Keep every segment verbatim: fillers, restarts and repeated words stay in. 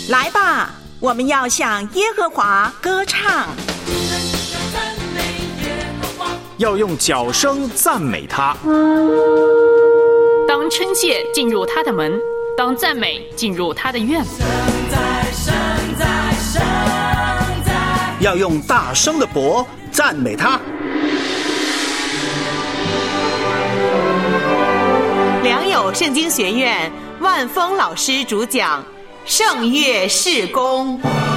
来吧，我们要向耶和华歌唱， 要用角声赞美他。 当称谢进入他的门，当赞美进入他的院。 要用大声的钵赞美他。 良友圣经学院万峰老师主讲圣乐事工。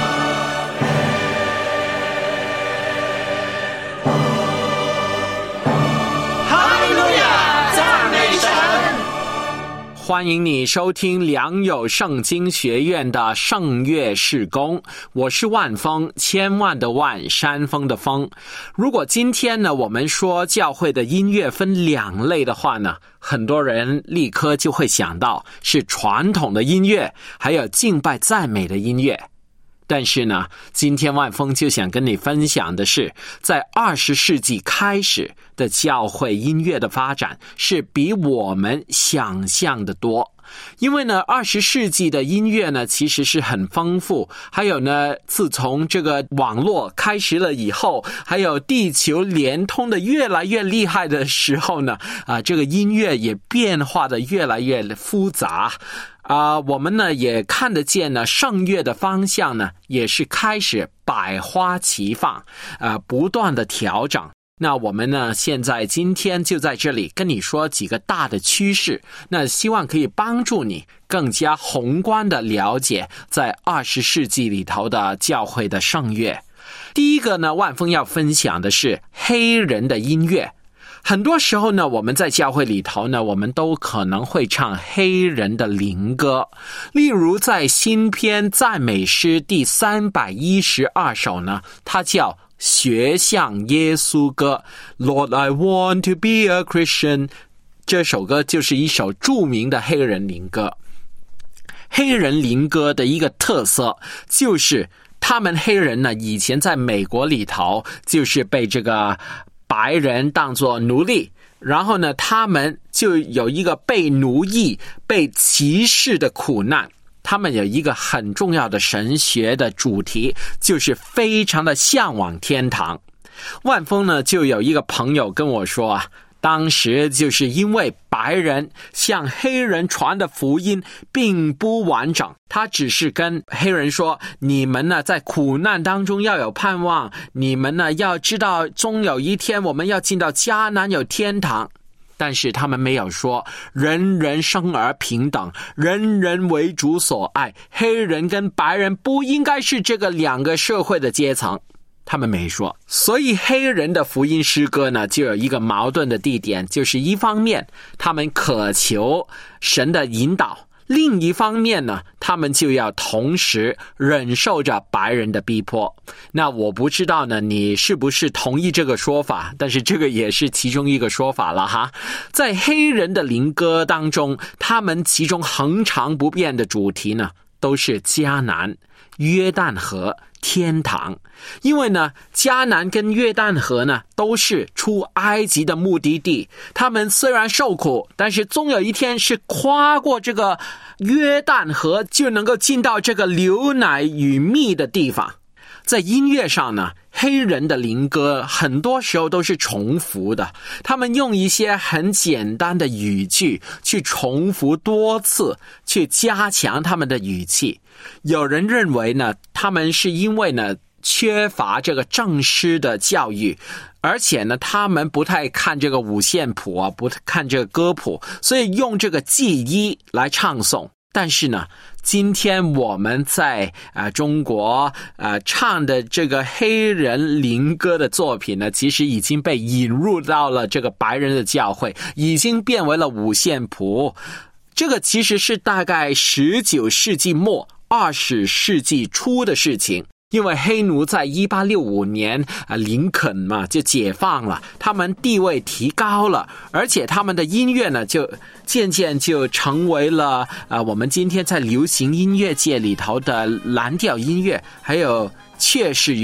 哈利路亚，赞美神！ 欢迎你收听良友圣经学院的圣乐事工，我是万峰，千万的万，山峰的峰。如果今天呢，我们说教会的音乐分两类的话呢，很多人立刻就会想到是传统的音乐，还有敬拜赞美的音乐。但是呢，今天万峰就想跟你分享的是，在二十世纪开始的教会音乐的发展是比我们想象的多。因为呢，二十世纪的音乐呢，其实是很丰富。还有呢，自从这个网络开始了以后，还有地球联通的越来越厉害的时候呢，啊、呃，这个音乐也变化的越来越复杂。啊、呃，我们呢也看得见呢，圣乐的方向呢也是开始百花齐放，呃，不断的调整。那我们呢现在今天就在这里跟你说几个大的趋势，那希望可以帮助你更加宏观的了解在二十世纪里头的教会的圣乐。第一个呢，万峰要分享的是黑人的音乐。很多时候呢，我们在教会里头呢，我们都可能会唱黑人的灵歌。例如在新篇赞美诗第三百一十二首呢，它叫学像耶稣歌 Lord, I want to be a Christian。 这首歌就是一首著名的黑人灵歌。黑人灵歌的一个特色就是他们黑人呢，以前在美国里头就是被这个白人当作奴隶，然后呢，他们就有一个被奴役、被歧视的苦难。他们有一个很重要的神学的主题，就是非常的向往天堂。万峰呢，就有一个朋友跟我说啊，当时就是因为白人向黑人传的福音并不完整，他只是跟黑人说，你们呢在苦难当中要有盼望，你们呢要知道终有一天我们要进到迦南有天堂。但是他们没有说人人生而平等，人人为主所爱，黑人跟白人不应该是这个两个社会的阶层，他们没说。所以黑人的福音诗歌呢，就有一个矛盾的地点，就是一方面他们渴求神的引导，另一方面呢，他们就要同时忍受着白人的逼迫。那我不知道呢，你是不是同意这个说法，但是这个也是其中一个说法了哈。在黑人的灵歌当中，他们其中恒常不变的主题呢，都是迦南、约旦河、天堂。因为呢，迦南跟约旦河呢都是出埃及的目的地，他们虽然受苦，但是终有一天是跨过这个约旦河，就能够进到这个流奶与蜜的地方。在音乐上呢，黑人的灵歌很多时候都是重复的，他们用一些很简单的语句去重复多次，去加强他们的语气。有人认为呢，他们是因为呢缺乏这个正式的教育，而且呢他们不太看这个五线谱啊，不看这个歌谱，所以用这个记忆来唱诵。但是呢，今天我们在啊、呃、中国啊、呃、唱的这个黑人灵歌的作品呢，其实已经被引入到了这个白人的教会，已经变为了五线谱。这个其实是大概十九世纪末二十世纪初的事情。因为黑奴在一八六五年啊，林肯嘛就解放了，他们地位提高了，而且他们的音乐呢就渐渐就成为了啊我们今天在流行音乐界里头的蓝调音乐，还有爵士乐。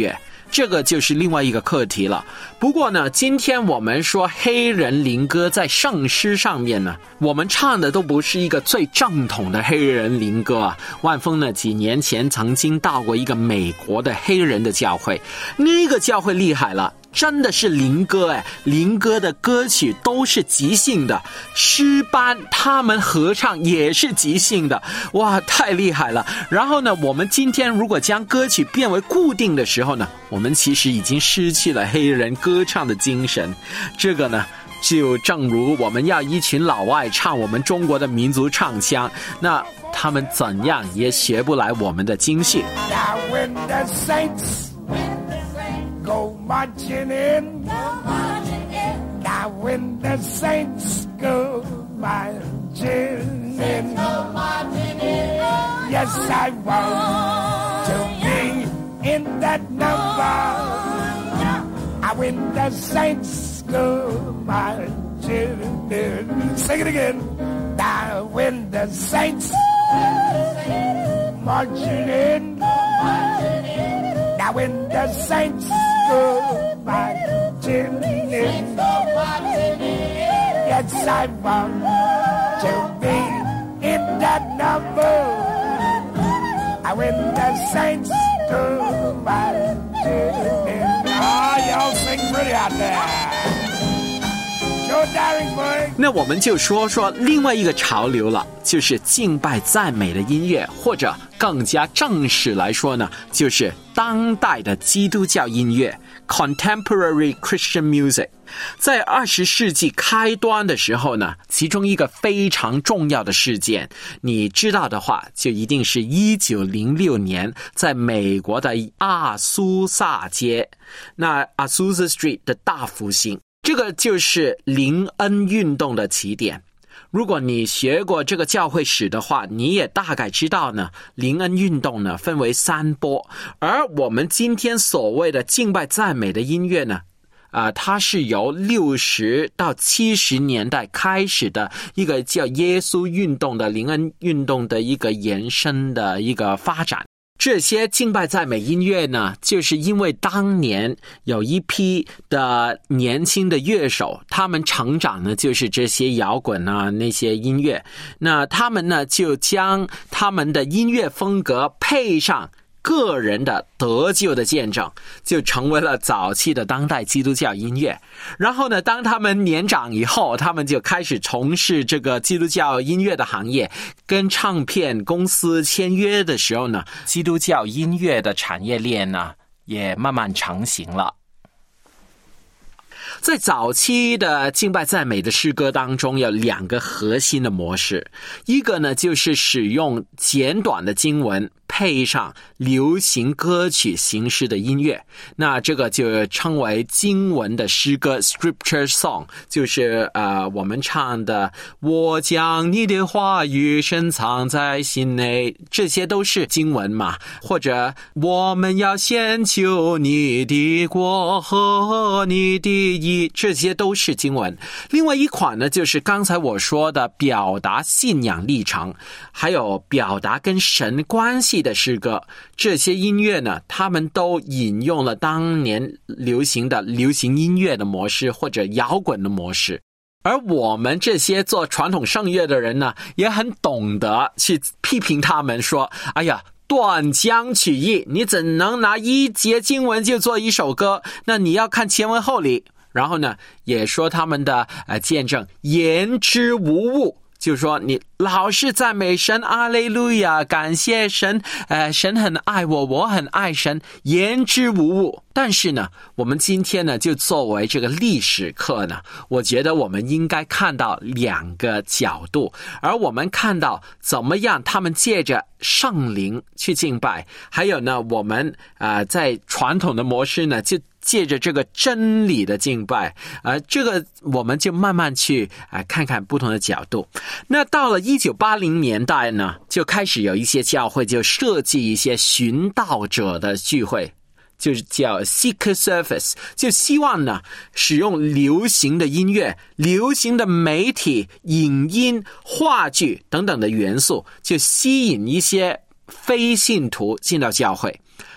这个就是另外一个课题了。不过呢，今天我们说黑人灵歌在圣诗上面呢，我们唱的都不是一个最正统的黑人灵歌啊。万峰呢几年前曾经到过一个美国的黑人的教会，那个教会厉害了，真的是灵歌哎，灵歌的歌曲都是即兴的，诗班他们合唱也是即兴的，哇，太厉害了。然后呢，我们今天如果将歌曲变为固定的时候呢，我们其实已经失去了黑人歌唱的精神。这个呢，就正如我们要一群老外唱我们中国的民族唱腔，那他们怎样也学不来我们的精髓。 Go marching in, go marching in. Now when the saints go marching in, go marching in. Yes, I want to be in that number. Now when the saints go marching in, sing it again. Now when the saints marching in, marching in. Now when the saints go marching in, yes, I want to be in that number. And when the saints go marching in, ah, y'all sing pretty out there. 那我们就说说另外一个潮流了，就是敬拜赞美的音乐，或者更加正式来说呢，就是当代的基督教音乐 Contemporary Christian Music。 在二十世纪开端的时候呢，其中一个非常重要的事件，你知道的话，就一定是一九零六年在美国的阿苏萨街，那 Azusa Street 的大复兴，这个就是灵恩运动的起点。如果你学过这个教会史的话，你也大概知道呢，灵恩运动呢分为三波，而我们今天所谓的敬拜赞美的音乐呢，呃，它是由六十到七十年代开始的一个叫耶稣运动的灵恩运动的一个延伸的一个发展。这些敬拜赞美音乐呢，就是因为当年有一批的年轻的乐手，他们成长呢就是这些摇滚啊那些音乐，那他们呢就将他们的音乐风格配上个人的得救的见证，就成为了早期的当代基督教音乐。然后呢，当他们年长以后，他们就开始从事这个基督教音乐的行业，跟唱片公司签约的时候呢，基督教音乐的产业链呢也慢慢成型了。在早期的敬拜赞美的诗歌当中，有两个核心的模式，一个呢就是使用简短的经文配上流行歌曲形式的音乐，那这个就称为经文的诗歌 Scripture Song， 就是呃我们唱的我将你的话语深藏在心内，这些都是经文嘛，或者我们要先求你的国和你的义，这些都是经文。另外一款呢，就是刚才我说的表达信仰历程，还有表达跟神关系的诗歌，这些音乐呢，他们都引用了当年流行的流行音乐的模式或者摇滚的模式。而我们这些做传统圣乐的人呢，也很懂得去批评他们说，哎呀，断章取义，你怎能拿一节经文就做一首歌？那你要看前文后理。然后呢，也说他们的呃见证言之无物，就是说你老是赞美神，阿肋路亚，感谢神，呃，神很爱我，我很爱神，言之无物。但是呢，我们今天呢，就作为这个历史课呢，我觉得我们应该看到两个角度，而我们看到怎么样他们借着圣灵去敬拜，还有呢，我们呃在传统的模式呢，就借着这个真理的敬拜，呃，这个我们就慢慢去呃看看不同的角度。那到了一九八零年代呢，就开始有一些教会就设计一些寻道者的聚会，就是叫 Seeker Service， 就希望呢使用流行的音乐、流行的媒体、影音、话剧等等的元素，就吸引一些非信徒进到教会。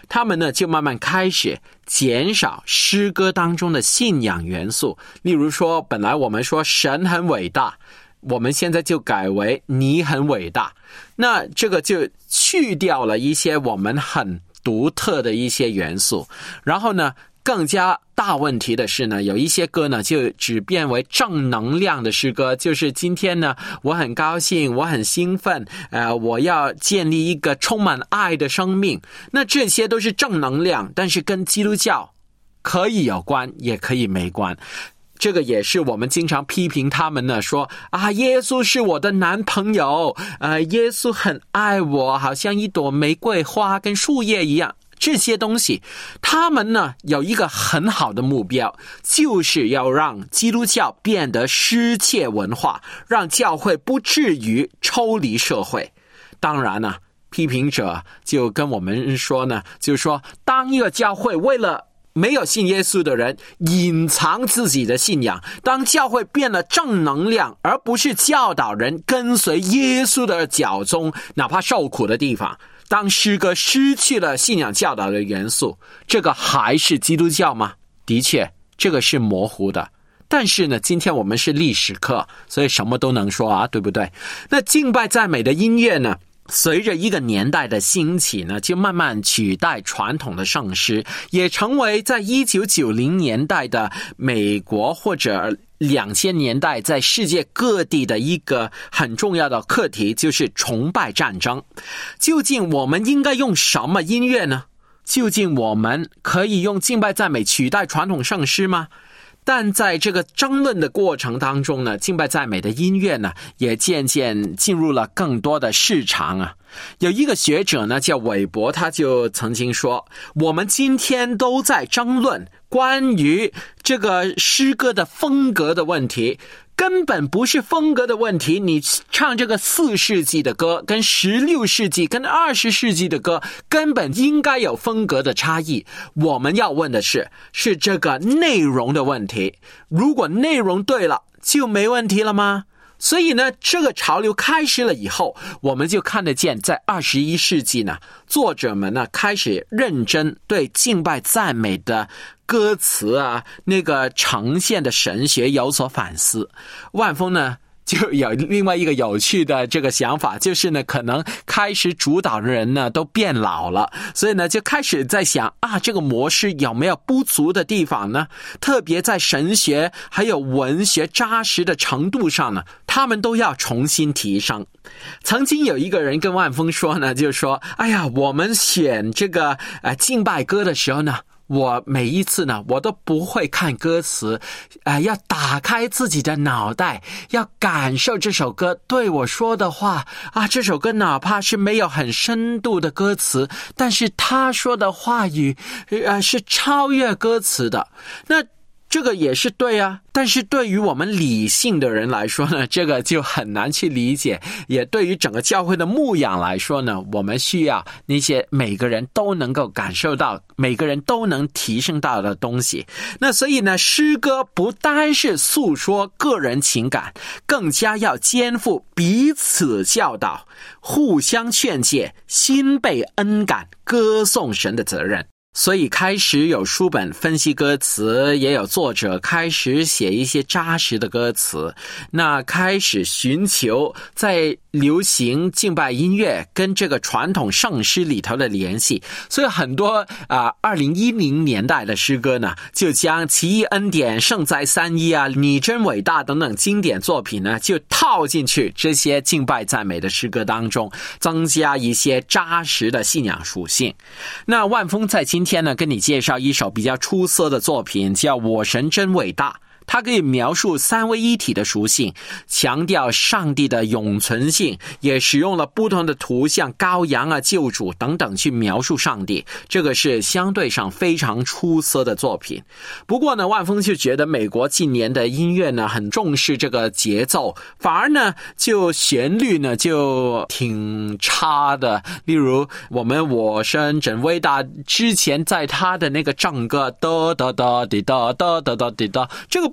他们呢就慢慢开始减少诗歌当中的信仰元素。例如说，本来我们说神很伟大，我们现在就改为你很伟大，那这个就去掉了一些我们很独特的一些元素。然后呢，更加大问题的是呢，有一些歌呢就只变为正能量的诗歌，就是今天呢我很高兴，我很兴奋，呃，我要建立一个充满爱的生命。那这些都是正能量，但是跟基督教可以有关，也可以没关。这个也是我们经常批评他们呢，说啊，耶稣是我的男朋友，呃，耶稣很爱我，好像一朵玫瑰花跟树叶一样。这些东西他们呢有一个很好的目标，就是要让基督教变得失窃文化，让教会不至于抽离社会。当然呢，批评者就跟我们说呢，就是说当一个教会为了没有信耶稣的人隐藏自己的信仰，当教会变了正能量，而不是教导人跟随耶稣的脚踪，哪怕受苦的地方，当诗歌失去了信仰教导的元素，这个还是基督教吗？的确，这个是模糊的。但是呢，今天我们是历史课，所以什么都能说啊，对不对？那敬拜赞美的音乐呢，随着一个年代的兴起呢，就慢慢取代传统的圣诗，也成为在一九九零年代的美国或者两千年代在世界各地的一个很重要的课题，就是崇拜战争。究竟我们应该用什么音乐呢？究竟我们可以用敬拜赞美取代传统圣诗吗？但在这个争论的过程当中呢，敬拜赞美的音乐呢，也渐渐进入了更多的市场啊。有一个学者呢叫韦伯，他就曾经说，我们今天都在争论关于这个诗歌的风格的问题，根本不是风格的问题，你唱这个四世纪的歌跟十六世纪跟二十世纪的歌根本应该有风格的差异。我们要问的是是这个内容的问题，如果内容对了就没问题了吗？所以呢，这个潮流开始了以后，我们就看得见在二十一世纪呢，作者们呢开始认真对敬拜赞美的歌词啊，那个呈现的神学有所反思。万峰呢就有另外一个有趣的这个想法，就是呢，可能开始主导的人呢都变老了，所以呢就开始在想啊，这个模式有没有不足的地方呢？特别在神学还有文学扎实的程度上呢，他们都要重新提升。曾经有一个人跟万峰说呢，就是说，哎呀，我们选这个呃敬拜歌的时候呢，我每一次呢，我都不会看歌词，呃，要打开自己的脑袋，要感受这首歌对我说的话啊。这首歌哪怕是没有很深度的歌词，但是他说的话语，呃，是超越歌词的。那这个也是对啊，但是对于我们理性的人来说呢，这个就很难去理解。也对于整个教会的牧养来说呢，我们需要那些每个人都能够感受到，每个人都能提升到的东西。那所以呢，诗歌不单是诉说个人情感，更加要肩负彼此教导、互相劝诫、心被恩感、歌颂神的责任。所以开始有书本分析歌词，也有作者开始写一些扎实的歌词，那开始寻求在流行敬拜音乐跟这个传统圣诗里头的联系。所以很多啊、呃、二零一零年代的诗歌呢，就将奇异恩典、圣哉三一啊、你真伟大等等经典作品呢，就套进去这些敬拜赞美的诗歌当中，增加一些扎实的信仰属性。那万峰在今天呢，跟你介绍一首比较出色的作品，叫《我神真伟大》。它可以描述三位一体的属性，强调上帝的永存性，也使用了不同的图像，羔羊啊、救主等等去描述上帝。这个是相对上非常出色的作品。不过呢，万峰就觉得美国近年的音乐呢很重视这个节奏，反而呢就旋律呢就挺差的。例如我们我神真伟大之前在他的那个正歌哒哒哒滴哒哒哒哒滴哒，这个不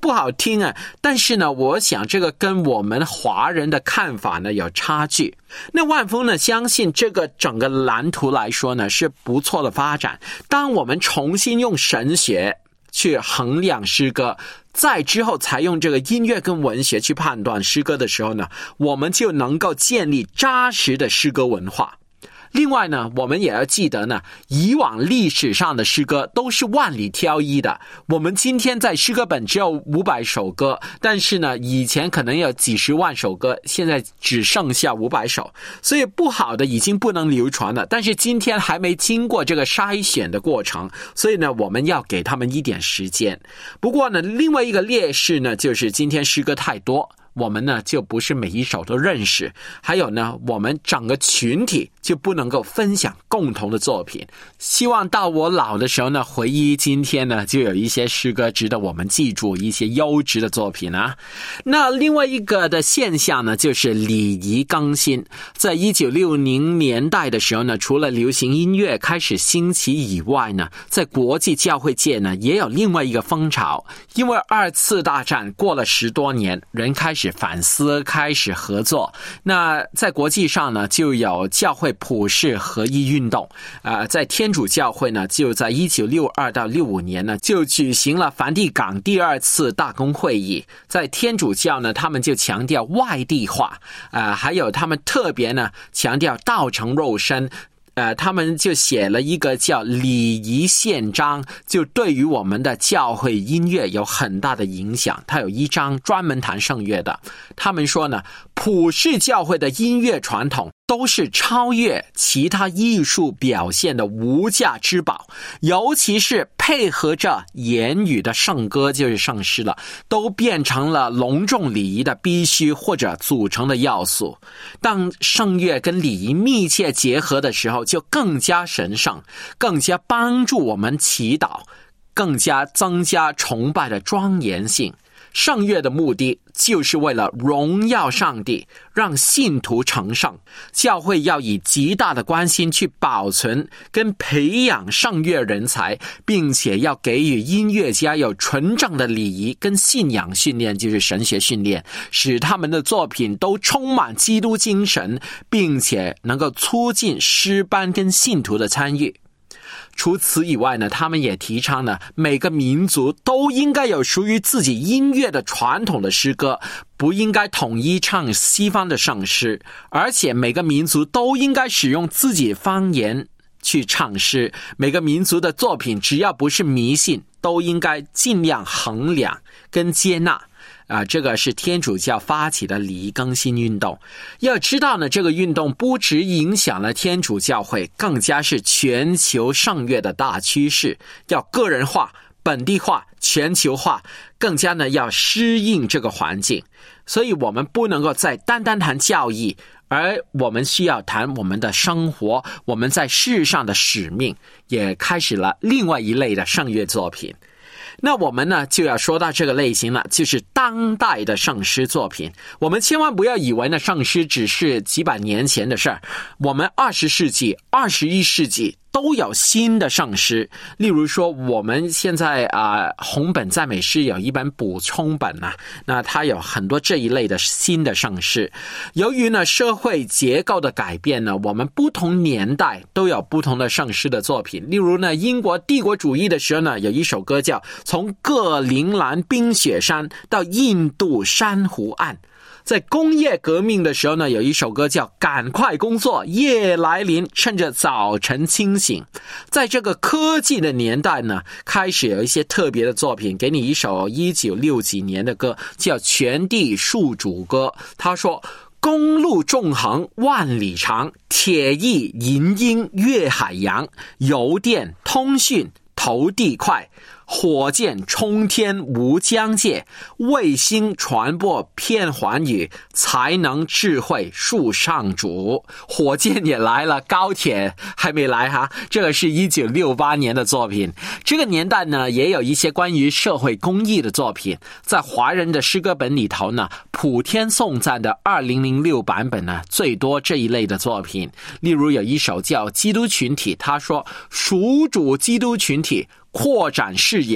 不好听啊，但是呢，我想这个跟我们华人的看法呢有差距。那万峰呢相信这个整个蓝图来说呢是不错的发展。当我们重新用神学去衡量诗歌，再之后才用这个音乐跟文学去判断诗歌的时候呢，我们就能够建立扎实的诗歌文化。另外呢，我们也要记得呢，以往历史上的诗歌都是万里挑一的。我们今天在诗歌本只有五百首歌，但是呢，以前可能有几十万首歌，现在只剩下五百首。所以不好的已经不能流传了，但是今天还没经过这个筛选的过程，所以呢，我们要给他们一点时间。不过呢，另外一个劣势呢，就是今天诗歌太多，我们呢就不是每一首都认识，还有呢，我们整个群体就不能够分享共同的作品。希望到我老的时候呢，回忆今天呢，就有一些诗歌值得我们记住，一些优质的作品啊。那另外一个的现象呢，就是礼仪更新。在一九六零年代的时候呢，除了流行音乐开始兴起以外呢，在国际教会界呢，也有另外一个风潮。因为二次大战过了十多年，人开始反思，开始合作。那在国际上呢，就有教会普世合一运动。呃，在天主教会呢，就在一九六二到六五年呢，就举行了梵蒂冈第二次大公会议。在天主教呢，他们就强调外地化，呃，还有他们特别呢强调道成肉身。呃，他们就写了一个叫礼仪宪章，就对于我们的教会音乐有很大的影响。他有一章专门谈圣乐的。他们说呢，普世教会的音乐传统都是超越其他艺术表现的无价之宝，尤其是配合着言语的圣歌，就是圣诗了，都变成了隆重礼仪的必须或者组成的要素。当圣乐跟礼仪密切结合的时候，就更加神圣，更加帮助我们祈祷，更加增加崇拜的庄严性。圣乐的目的就是为了荣耀上帝，让信徒成圣。教会要以极大的关心去保存跟培养圣乐人才，并且要给予音乐家有纯正的礼仪跟信仰训练，就是神学训练，使他们的作品都充满基督精神，并且能够促进诗班跟信徒的参与。除此以外呢，他们也提倡呢，每个民族都应该有属于自己音乐的传统的诗歌，不应该统一唱西方的圣诗，而且每个民族都应该使用自己方言去唱诗。每个民族的作品只要不是迷信，都应该尽量衡量跟接纳。啊，这个是天主教发起的礼仪更新运动。要知道呢，这个运动不只影响了天主教会，更加是全球圣乐的大趋势，要个人化、本地化、全球化，更加呢要适应这个环境。所以我们不能够再单单谈教义，而我们需要谈我们的生活，我们在世上的使命，也开始了另外一类的圣乐作品。那我们呢就要说到这个类型了，就是当代的圣诗作品。我们千万不要以为呢圣诗只是几百年前的事儿，我们二十世纪、二十一世纪都有新的圣诗。例如说，我们现在啊、呃、红本赞美诗有一本补充本啊，那它有很多这一类的新的圣诗。由于呢社会结构的改变呢，我们不同年代都有不同的圣诗的作品。例如呢，英国帝国主义的时候呢，有一首歌叫《从各陵兰冰雪山到印度珊瑚岸》。在工业革命的时候呢，有一首歌叫《赶快工作，夜来临，趁着早晨清醒》。在这个科技的年代呢，开始有一些特别的作品。给你一首一九六几年的歌，叫《全地树主歌》。他说，公路纵横万里长，铁翼银鹰越海洋，邮电通讯投递快，火箭冲天无疆界，卫星传播片寰宇，才能智慧树上主。火箭也来了，高铁还没来哈。这个是一九六八年的作品。这个年代呢，也有一些关于社会公益的作品。在华人的诗歌本里头呢，普天颂赞的二零零六版本呢，最多这一类的作品。例如有一首叫《基督群体》，他说，属主基督群体，扩展视野，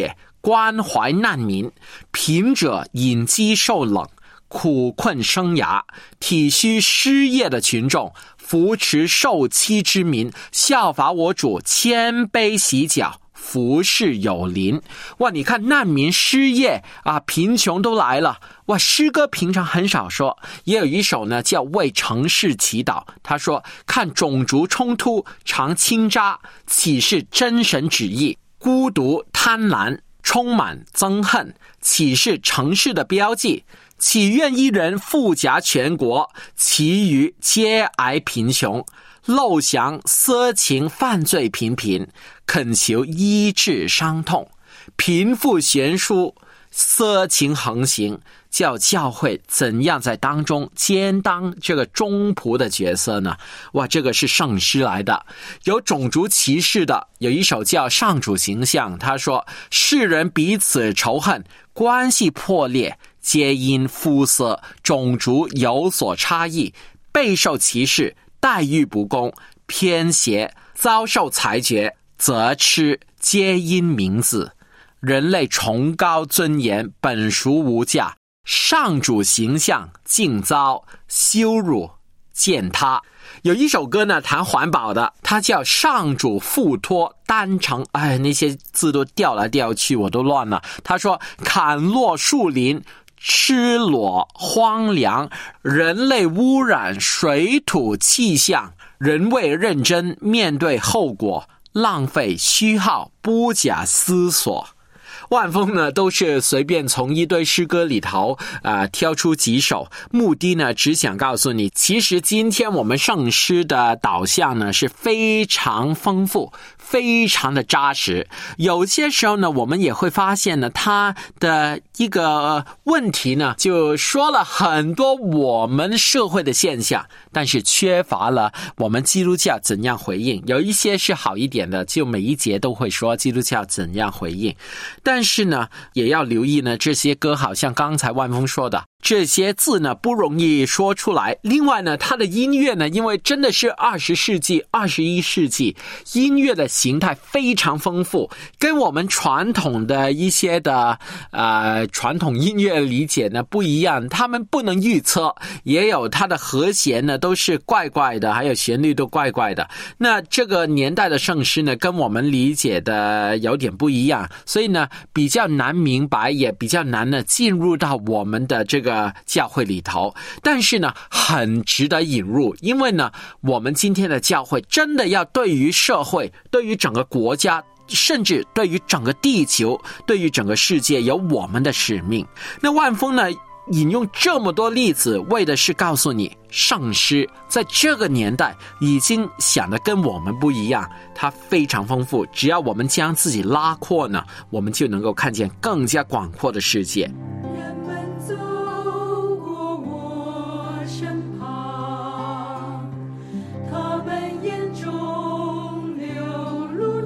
关怀难民，贫者隐饥受冷，苦困生涯，体恤失业的群众，扶持受欺之民，效法我主，谦卑洗脚，服侍有邻。哇，你看难民失业啊，贫穷都来了。哇，诗歌平常很少说，也有一首呢叫为城市祈祷。他说，看种族冲突常倾轧，岂是真神旨意？孤独贪婪充满憎恨，岂是城市的标记？岂愿一人富甲全国，其余皆挨贫穷？陋祥色情犯罪频频，恳求医治伤痛。贫富悬殊，色情横行，叫教会怎样在当中兼当这个中仆的角色呢？哇，这个是圣诗来的。有种族歧视的，有一首叫《上主形象》，他说，世人彼此仇恨，关系破裂，皆因肤色种族有所差异，备受歧视，待遇不公，偏斜，遭受裁决，责斥，皆因名字。人类崇高尊严，本属无价，上主形象竟遭羞辱践踏。有一首歌呢谈环保的，它叫上主付托单程，哎，那些字都调来调去，我都乱了。他说，砍落树林，赤裸荒凉，人类污染水土气象，人为认真面对后果，浪费虚耗，不假思索。万峰呢都是随便从一堆诗歌里头啊、呃、挑出几首，目的呢只想告诉你，其实今天我们圣诗的导向呢是非常丰富，非常的扎实。有些时候呢我们也会发现呢，它的一个问题呢就说了很多我们社会的现象，但是缺乏了我们基督教怎样回应。有一些是好一点的，就每一节都会说基督教怎样回应，但是呢也要留意呢，这些歌好像刚才万峰说的，这些字呢不容易说出来。另外呢，它的音乐呢，因为真的是二十世纪、二十一世纪，音乐的形态非常丰富，跟我们传统的一些的呃传统音乐理解呢不一样。他们不能预测，也有它的和弦呢都是怪怪的，还有旋律都怪怪的。那这个年代的圣诗呢，跟我们理解的有点不一样，所以呢比较难明白，也比较难呢进入到我们的这个教会里头。但是呢很值得引入，因为呢我们今天的教会真的要对于社会，对于整个国家，甚至对于整个地球，对于整个世界有我们的使命。那万峰呢引用这么多例子，为的是告诉你，圣诗在这个年代已经想得跟我们不一样，它非常丰富。只要我们将自己拉阔呢，我们就能够看见更加广阔的世界。 人们走过我身旁，他们眼中流露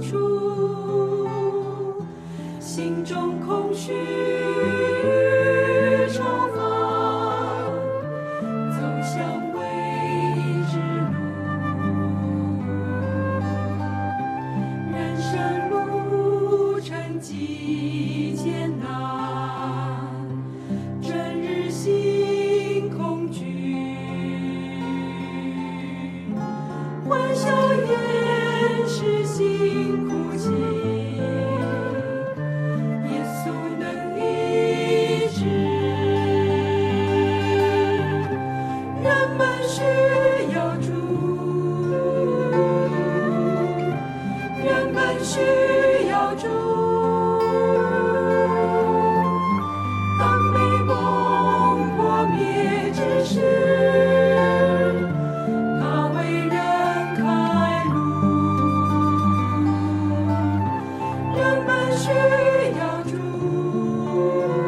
出心中空虚愁烦，走向未知路，人生路程极艰难，整日心恐惧，欢笑掩饰心哭泣，耶稣能医治。人们需要主，人们需要主。当美梦破灭之时，他为人开路。人们需要主，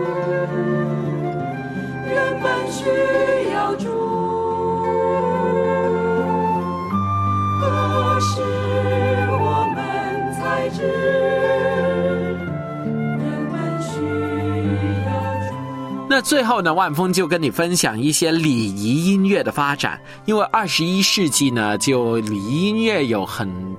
人们需要主。何时我们才知，人们需要主。 那最后呢，万峰就跟你分享一些礼仪音乐的发展。因为二十一世纪呢，就礼仪音乐有很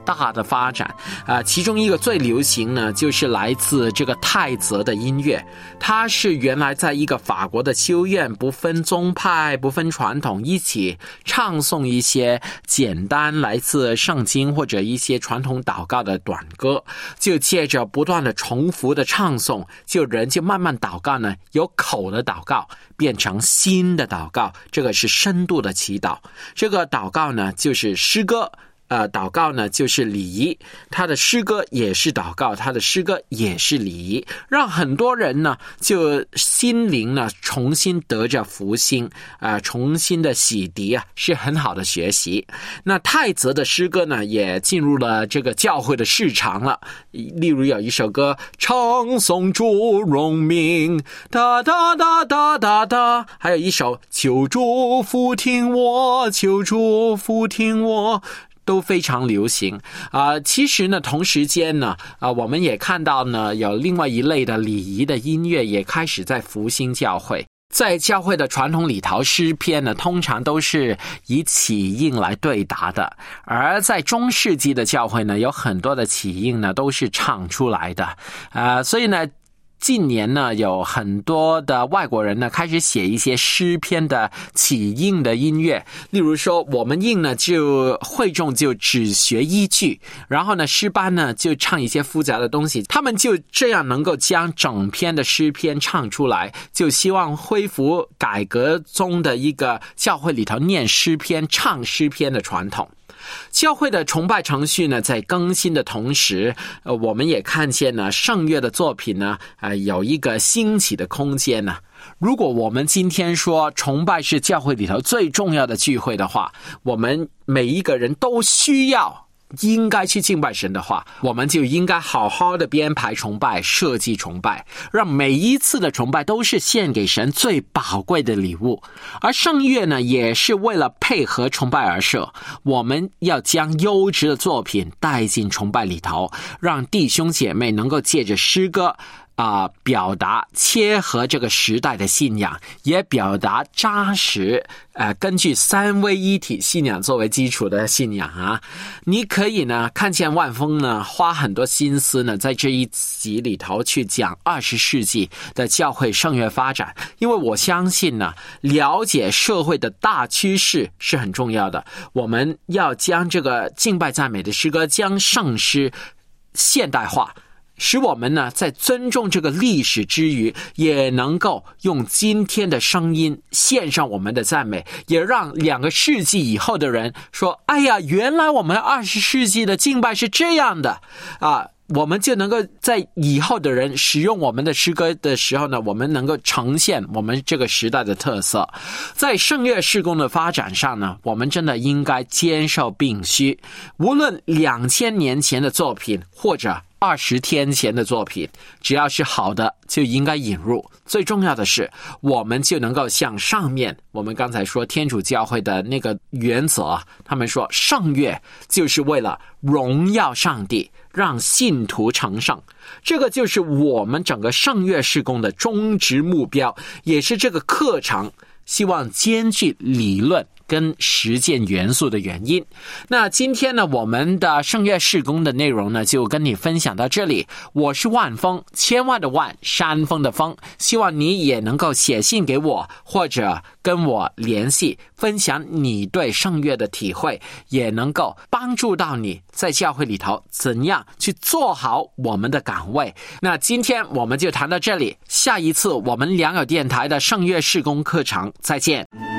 大的发展啊、呃，其中一个最流行呢，就是来自这个泰泽的音乐。它是原来在一个法国的修院，不分宗派不分传统，一起唱诵一些简单来自圣经或者一些传统祷告的短歌，就借着不断的重复的唱诵，就人就慢慢祷告呢，由口的祷告变成心的祷告，这个是深度的祈祷。这个祷告呢就是诗歌，呃，祷告呢就是礼仪，他的诗歌也是祷告，他的诗歌也是礼仪，让很多人呢就心灵呢重新得着福星，呃，重新的洗涤啊，是很好的学习。那泰泽的诗歌呢也进入了这个教会的市场了，例如有一首歌唱颂主荣名，哒哒哒哒哒哒，还有一首求主俯听我，求主俯听我，都非常流行啊、呃。其实呢，同时间呢，啊、呃，我们也看到呢，有另外一类的礼仪的音乐也开始在复兴教会。在教会的传统里头，诗篇呢通常都是以起应来对答的，而在中世纪的教会呢，有很多的起应呢都是唱出来的，呃，所以呢。近年呢，有很多的外国人呢开始写一些诗篇的起应的音乐，例如说我们应呢就会众就只学一句，然后呢诗班呢就唱一些复杂的东西，他们就这样能够将整篇的诗篇唱出来，就希望恢复改革中的一个教会里头念诗篇唱诗篇的传统。教会的崇拜程序呢，在更新的同时，呃，我们也看见呢，圣乐的作品呢，呃，有一个兴起的空间呢。如果我们今天说崇拜是教会里头最重要的聚会的话，我们每一个人都需要。应该去敬拜神的话，我们就应该好好的编排崇拜，设计崇拜，让每一次的崇拜都是献给神最宝贵的礼物。而圣乐呢，也是为了配合崇拜而设，我们要将优质的作品带进崇拜里头，让弟兄姐妹能够借着诗歌啊、呃，表达切合这个时代的信仰，也表达扎实呃，根据三位一体信仰作为基础的信仰啊。你可以呢看见万峰呢花很多心思呢在这一集里头去讲二十世纪的教会圣乐发展，因为我相信呢了解社会的大趋势是很重要的。我们要将这个敬拜赞美的诗歌，将圣诗现代化，使我们呢在尊重这个历史之余，也能够用今天的声音献上我们的赞美，也让两个世纪以后的人说，哎呀，原来我们二十世纪的敬拜是这样的啊。我们就能够在以后的人使用我们的诗歌的时候呢，我们能够呈现我们这个时代的特色。在圣乐事工的发展上呢，我们真的应该兼受并蓄，无论两千年前的作品或者二十天前的作品，只要是好的就应该引入。最重要的是，我们就能够像上面我们刚才说天主教会的那个原则，他们说圣乐就是为了荣耀上帝，让信徒成圣。这个就是我们整个圣乐事工的终极目标，也是这个课程希望兼具理论跟实践元素的原因。那今天呢，我们的圣乐事工的内容呢，就跟你分享到这里。我是万峰，千万的万，山峰的峰。希望你也能够写信给我，或者跟我联系，分享你对圣乐的体会，也能够帮助到你在教会里头怎样去做好我们的岗位。那今天我们就谈到这里，下一次我们良友电台的圣乐事工课程再见。